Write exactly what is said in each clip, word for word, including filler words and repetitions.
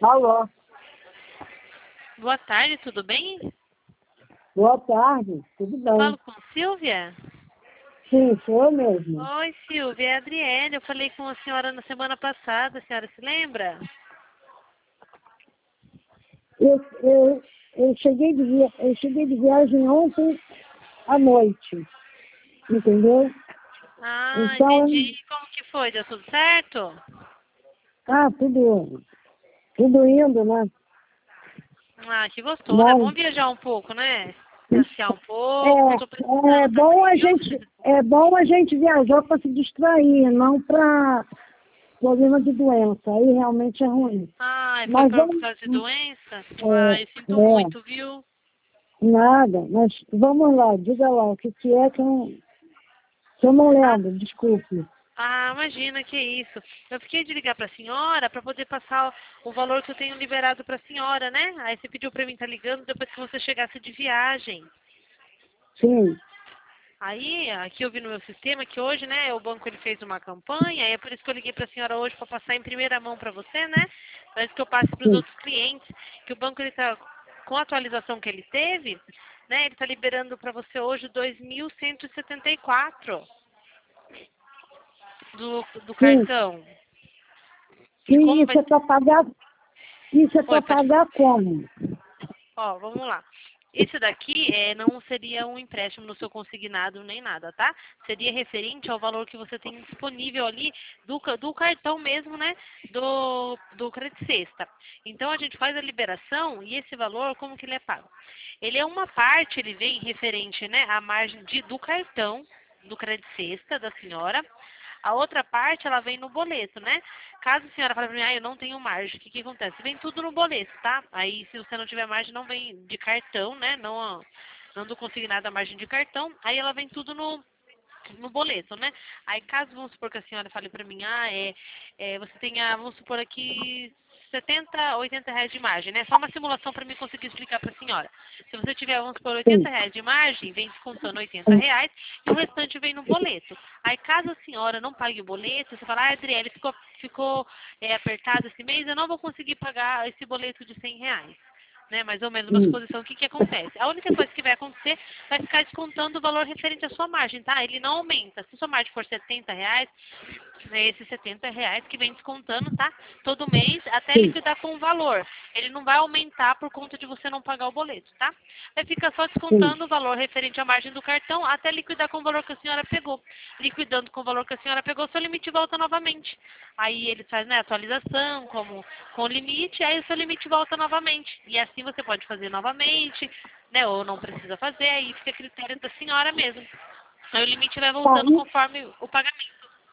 Alô, Boa tarde, tudo bem? boa tarde, tudo bem? Falo com Silvia? Sim, sou eu mesmo. Oi, Silvia, é a Adriele. Eu falei com a senhora na semana passada, a senhora se lembra? Eu, eu, eu, cheguei de via, eu cheguei de viagem ontem à noite, entendeu? Ah, Então, entendi. Como que foi? Deu tudo certo? ah, tudo, tudo indo, né? Ah, que gostoso. É bom Mas, viajar um pouco, né? Passear um pouco. Tô é, é precisando bom a também, viu? gente, é bom a gente viajar para se distrair, não para problema de doença, aí realmente é ruim. Ai, foi Mas por vamos, causa de doença? é, Ai, sinto é, muito, viu? nada, mas vamos lá, diga lá, o que, que é que eu, que eu não Ah, lembro, desculpe. Ah, imagina, que isso. Eu fiquei de ligar para a senhora para poder passar o, o valor que eu tenho liberado para a senhora, né? Aí você pediu para mim estar ligando depois que você chegasse de viagem. Sim, Aí, aqui eu vi no meu sistema que hoje, né, o banco ele fez uma campanha, e é por isso que eu liguei para a senhora hoje para passar em primeira mão para você, né? Para que eu passe para os sim, outros clientes, que o banco ele tá com a atualização que ele teve, né? Ele está liberando para você hoje dois mil cento e setenta e quatro do, do sim, cartão. E sim, como vai isso é para pagar, isso é Oi, para pode falar. pagar como? Ó, vamos lá. Esse daqui é, não seria um empréstimo no seu consignado nem nada, tá? Seria referente ao valor que você tem disponível ali do, ca- do cartão mesmo, né? Do, do Credit Sexta. Então a gente faz a liberação e esse valor, como que ele é pago? Ele é uma parte, ele vem referente, né, à margem de, do cartão do Credit Sexta da senhora. A outra parte, ela vem no boleto, né? Caso a senhora fale para mim, ah, eu não tenho margem, o que que acontece? Vem tudo no boleto, tá? Aí, se você não tiver margem, não vem de cartão, né? Não, não do consignado a margem de cartão. Aí ela vem tudo no, no boleto, né? Aí, caso, vamos supor que a senhora fale para mim, ah, é, é, você tenha, vamos supor aqui, setenta, oitenta reais de margem, né? Só uma simulação para mim conseguir explicar para a senhora. Se você tiver, vamos supor, Sim, oitenta reais de margem, vem descontando oitenta reais e o restante vem no boleto. Aí, caso a senhora não pague o boleto, você fala, ah, Adriele, ficou, ficou é, apertado esse mês, eu não vou conseguir pagar esse boleto de cem reais. Né, mais ou menos uma sim, suposição, o que, que acontece? A única coisa que vai acontecer vai ficar descontando o valor referente à sua margem, tá? Ele não aumenta. Se sua margem for setenta reais, é esses setenta reais que vem descontando, tá? Todo mês, até sim, liquidar com o valor. Ele não vai aumentar por conta de você não pagar o boleto, tá? Vai ficar só sim, descontando o valor referente à margem do cartão até liquidar com o valor que a senhora pegou. Liquidando com o valor que a senhora pegou, seu limite volta novamente. Aí ele faz, né, atualização como, com o limite, aí o seu limite volta novamente. E assim você pode fazer novamente, né, ou não precisa fazer, aí fica a critério da senhora mesmo. Aí o limite vai tá, voltando e- conforme o pagamento.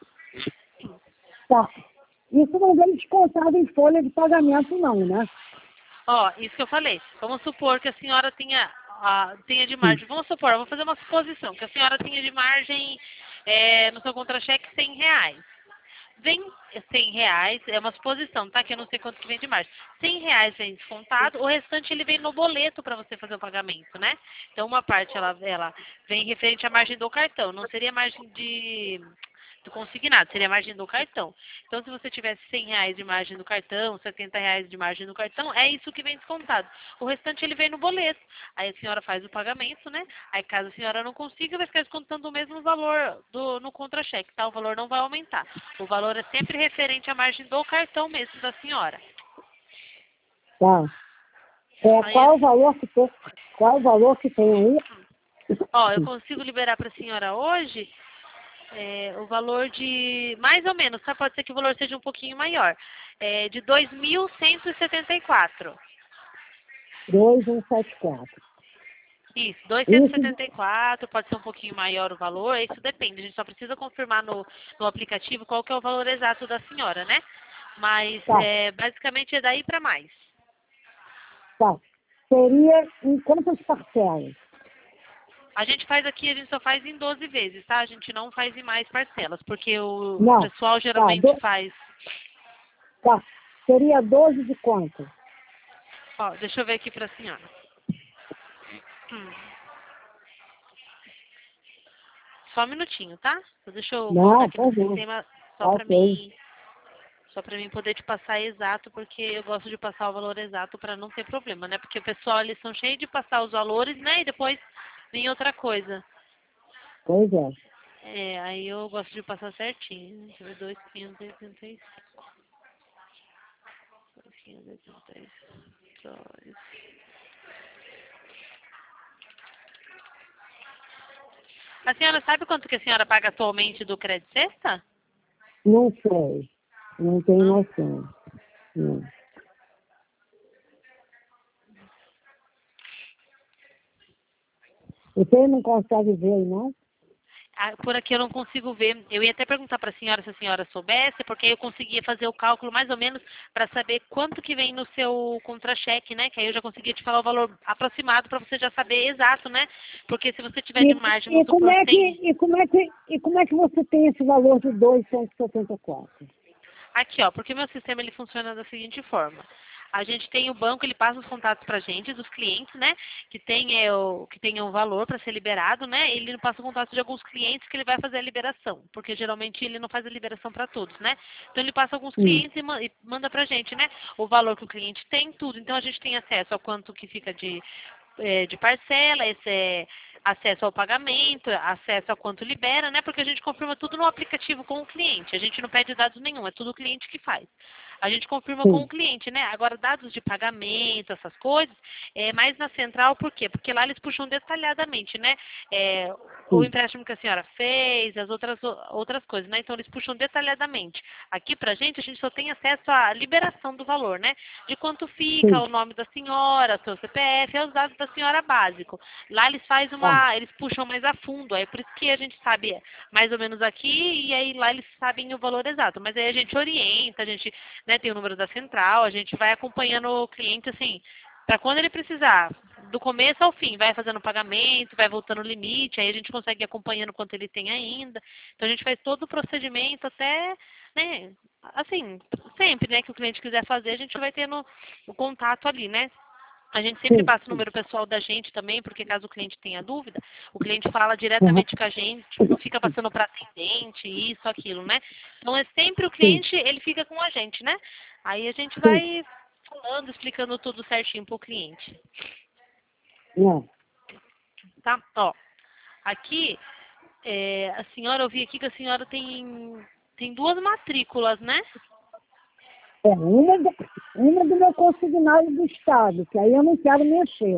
tá. Isso não vem descontado em folha de pagamento não, né? Ó, isso que eu falei. Vamos supor que a senhora tenha, ah, tenha de Sim, margem. Vamos supor, eu vou fazer uma suposição, que a senhora tenha de margem é, no seu contra-cheque cem reais. Vem cem reais, é uma suposição, tá? Que eu não sei quanto que vem de margem. cem reais vem descontado, o restante ele vem no boleto para você fazer o pagamento, né? Então uma parte ela, ela vem referente à margem do cartão, não seria margem de do consignado, seria a margem do cartão. Então, se você tivesse cem reais de margem do cartão, setenta reais de margem do cartão, é isso que vem descontado. O restante ele vem no boleto. Aí a senhora faz o pagamento, né? Aí caso a senhora não consiga, vai ficar descontando o mesmo valor do, no contra-cheque, tá? O valor não vai aumentar. O valor é sempre referente à margem do cartão mesmo da senhora. tá. É, Aí, qual é o valor que tem, qual é o valor que tem aí? ó, eu consigo liberar para a senhora hoje é, o valor de, mais ou menos, tá? Pode ser que o valor seja um pouquinho maior. É, de dois mil cento e setenta e quatro. dois mil cento e setenta e quatro. Isso, duzentos e Isso, setenta e quatro, pode ser um pouquinho maior o valor, isso depende, a gente só precisa confirmar no, no aplicativo qual que é o valor exato da senhora, né? Mas tá, é, basicamente é daí para mais. tá. Seria em quantas parcelas? A gente faz aqui, a gente só faz em doze vezes, tá? A gente não faz em mais parcelas, porque o Não, pessoal tá, geralmente do, faz. tá. Seria doze de quanto? Ó, deixa eu ver aqui para a senhora. Hum, só um minutinho, tá? Deixa eu voltar Não, aqui no por favor. sistema só para Ok. mim. Só para mim poder te passar exato, porque eu gosto de passar o valor exato para não ter problema, né? Porque o pessoal, eles são cheios de passar os valores, né? E depois vem outra coisa. Pois é. É, aí eu gosto de passar certinho. Deixa eu ver, dois mil quinhentos e oitenta e cinco. dois mil quinhentos e oitenta e cinco. A senhora sabe quanto que a senhora paga atualmente do Crédito Sexta? Não sei. Não tenho Não? noção. Não. Você não consegue ver aí, não? Ah, por aqui eu não consigo ver. Eu ia até perguntar para a senhora se a senhora soubesse, porque aí eu conseguia fazer o cálculo mais ou menos para saber quanto que vem no seu contra-cheque, né? Que aí eu já conseguia te falar o valor aproximado para você já saber exato, né? Porque se você tiver de margem, E, e, vamos como supor, é que, cem. e, como é que, e como é que você tem esse valor de dois vírgula setenta e quatro? Aqui, ó, porque meu sistema ele funciona da seguinte forma. A gente tem o banco, ele passa os contatos pra gente, dos clientes, né? Que tem é, o que tem o valor para ser liberado, né? Ele não passa o contato de alguns clientes que ele vai fazer a liberação, porque geralmente ele não faz a liberação para todos, né? Então ele passa alguns Hum. clientes e, ma e manda pra gente, né? O valor que o cliente tem, tudo. Então a gente tem acesso a quanto que fica de é, de parcela, esse é acesso ao pagamento, acesso a quanto libera, né? Porque a gente confirma tudo no aplicativo com o cliente. A gente não pede dados nenhum, é tudo o cliente que faz. A gente confirma com o Sim. cliente, né? Agora, dados de pagamento, essas coisas, é mais na central, por quê? Porque lá eles puxam detalhadamente, né? É, o Sim. empréstimo que a senhora fez, as outras, outras coisas, né? Então, eles puxam detalhadamente. Aqui pra gente, a gente só tem acesso à liberação do valor, né? De quanto fica, Sim. o nome da senhora, seu C P F, e os dados da senhora básico. Lá eles fazem Tá. uma, eles puxam mais a fundo, aí por isso que a gente sabe mais ou menos aqui, e aí lá eles sabem o valor exato. Mas aí a gente orienta, a gente, né, tem o número da central, a gente vai acompanhando o cliente assim, para quando ele precisar, do começo ao fim, vai fazendo o pagamento, vai voltando o limite, aí a gente consegue ir acompanhando quanto ele tem ainda. Então a gente faz todo o procedimento até, né, assim, sempre, né, que o cliente quiser fazer, a gente vai tendo o contato ali, né? A gente sempre Sim. passa o Sim. número pessoal da gente também, porque caso o cliente tenha dúvida, o cliente fala Uhum. diretamente com a gente, não fica passando para atendente, isso, aquilo, né? Então é sempre o Sim. cliente, ele fica com a gente, né? Aí a gente Sim. vai falando, explicando tudo certinho pro cliente, Não. tá? Ó, aqui, é, a senhora, eu vi aqui que a senhora tem, tem duas matrículas, né? É uma do, uma do meu consignado do Estado, que aí eu não quero mexer.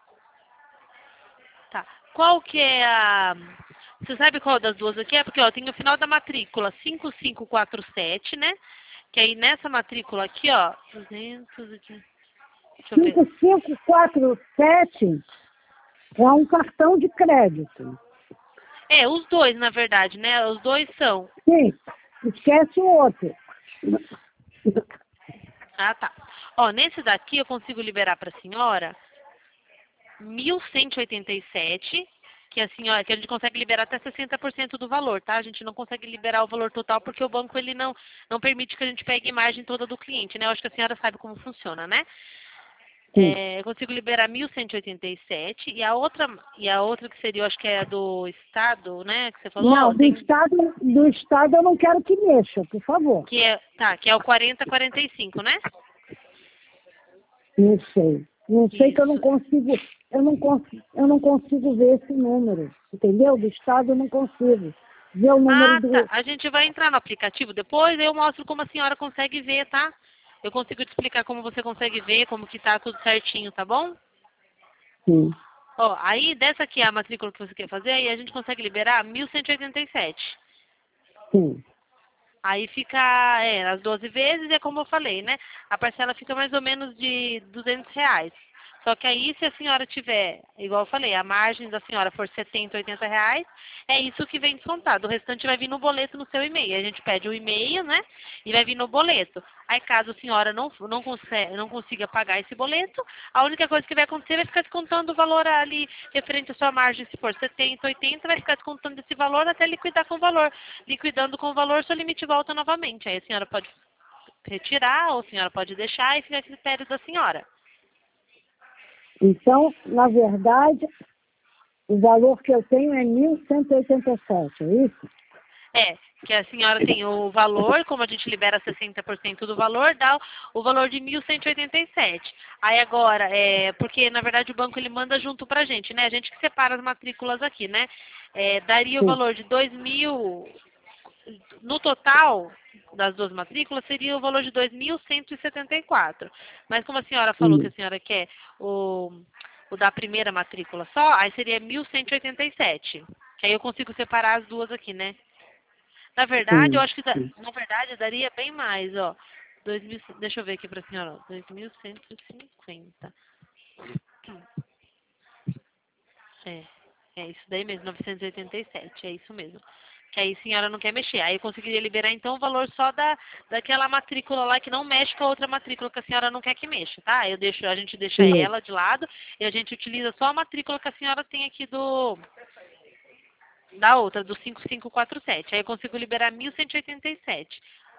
Tá. Qual que é a... Você sabe qual das duas aqui é? Porque, ó, tem o final da matrícula cinco cinco quatro sete, né? Que aí nessa matrícula aqui, ó, duzentos aqui. Deixa eu ver. cinco cinco quatro sete é um cartão de crédito. É, os dois, na verdade, né? Os dois são. Sim. Esquece o outro. Ah, tá. Ó, nesse daqui eu consigo liberar para a senhora mil cento e oitenta e sete, que a senhora, que a gente consegue liberar até sessenta por cento do valor, tá? A gente não consegue liberar o valor total porque o banco ele não não permite que a gente pegue a margem toda do cliente, né? Eu acho que a senhora sabe como funciona, né? Sim. É, eu consigo liberar mil cento e oitenta e sete e a outra e a outra que seria, eu acho que é a do estado, né, que você Não, falou, do tem Estado, do Estado eu não quero que mexa, por favor. que é, tá, que é o quarenta quarenta e cinco, né? Não sei. Não sei que eu não Isso. consigo, eu não consigo, eu não consigo ver esse número, entendeu? Do Estado eu não consigo ver o número Ah, tá. do. A gente vai entrar no aplicativo depois, eu mostro como a senhora consegue ver, tá? Eu consigo te explicar como você consegue ver, como que tá tudo certinho, tá bom? Sim, Ó, aí dessa aqui é a matrícula que você quer fazer, aí a gente consegue liberar mil cento e oitenta e sete. sim, Aí fica, é, as doze vezes, é como eu falei, né? A parcela fica mais ou menos de duzentos reais. Só que aí, se a senhora tiver, igual eu falei, a margem da senhora for setenta, oitenta reais, é isso que vem descontado. O restante vai vir no boleto no seu e-mail. A gente pede o e-mail, né? E vai vir no boleto. Aí, caso a senhora não, não, consegue, não consiga pagar esse boleto, a única coisa que vai acontecer vai ficar descontando o valor ali referente à sua margem. Se for setenta, oitenta, vai ficar descontando esse valor até liquidar com o valor. Liquidando com o valor, seu limite volta novamente. Aí a senhora pode retirar ou a senhora pode deixar e fica a critério da senhora. então, na verdade, o valor que eu tenho é mil cento e oitenta e sete, é isso? É, que a senhora tem o valor, como a gente libera sessenta por cento do valor, dá o valor de mil cento e oitenta e sete. Aí agora, é, porque na verdade o banco ele manda junto pra gente, né? A gente que separa as matrículas aqui, né? É, daria o Sim. valor de dois mil, no total das duas matrículas, seria o valor de dois mil cento e setenta e quatro. Mas como a senhora falou que a Sim. senhora quer o, o da primeira matrícula só, aí seria mil cento e oitenta e sete. Que aí eu consigo separar as duas aqui, né? Na verdade, eu Sim. acho que, da- Sim. na verdade, daria bem mais, ó. dois mil, deixa eu ver aqui pra senhora, ó. dois mil cento e cinquenta. É, é isso daí mesmo, novecentos e oitenta e sete, é isso mesmo. Que aí a senhora não quer mexer. Aí eu conseguiria liberar então o valor só da, daquela matrícula lá que não mexe com a outra matrícula que a senhora não quer que mexa, tá? Eu deixo, a gente deixa Sim. ela de lado e a gente utiliza só a matrícula que a senhora tem aqui do da outra, do cinco cinco quatro sete. Aí eu consigo liberar mil cento e oitenta e sete.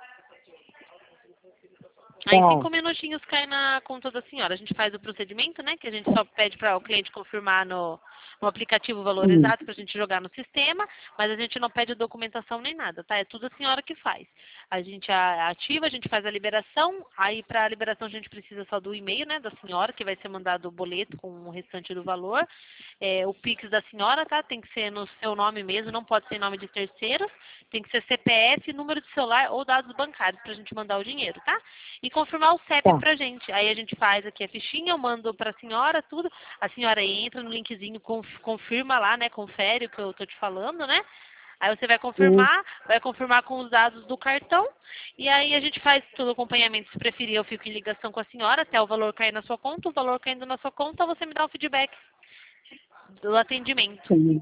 Aí em Tá. cinco minutinhos cai na conta da senhora. A gente faz o procedimento, né? Que a gente só pede para o cliente confirmar no, no aplicativo o valor Sim. exato para a gente jogar no sistema, mas a gente não pede documentação nem nada, tá? É tudo a senhora que faz. A gente a- ativa, a gente faz a liberação, aí para a liberação a gente precisa só do e-mail, né? Da senhora, que vai ser mandado o boleto com o restante do valor. É, o Pix da senhora, tá? Tem que ser no seu nome mesmo, não pode ser em nome de terceiros. Tem que ser C P F, número de celular ou dados bancários para a gente mandar o dinheiro, tá? E confirmar o C E P Tá. pra gente. Aí a gente faz aqui a fichinha, eu mando pra senhora tudo. A senhora entra no linkzinho, conf- confirma lá, né? Confere o que eu tô te falando, né? Aí você vai Sim. confirmar, vai confirmar com os dados do cartão. E aí a gente faz todo o acompanhamento. Se preferir, eu fico em ligação com a senhora até o valor cair na sua conta. O valor caindo na sua conta, você me dá o feedback do atendimento. Sim.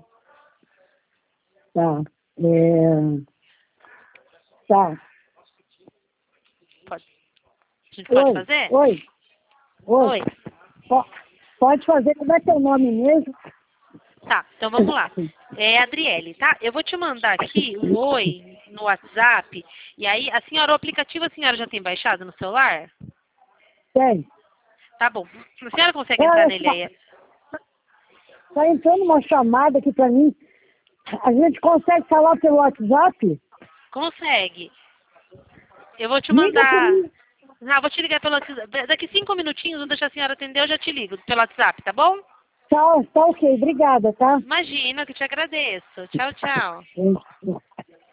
Tá. É... Tá. Pode. A gente pode Oi. fazer? Oi. Oi. Oi. Po- Pode fazer. Como é teu nome mesmo? Tá, então vamos lá. É Adriele, tá? Eu vou te mandar aqui um oi no WhatsApp. E aí, a senhora, o aplicativo a senhora já tem baixado no celular? Tem. Tá bom. A senhora consegue entrar Olha nele só. aí? Tá entrando uma chamada aqui pra mim. A gente consegue falar pelo WhatsApp? Consegue. Eu vou te Liga por mandar. mim. Ah, vou te ligar pelo WhatsApp. Daqui cinco minutinhos, vou deixar a senhora atender, eu já te ligo pelo WhatsApp, tá bom? Tá, tá ok. Obrigada, tá? Imagina, que te agradeço. Tchau, tchau. Sim.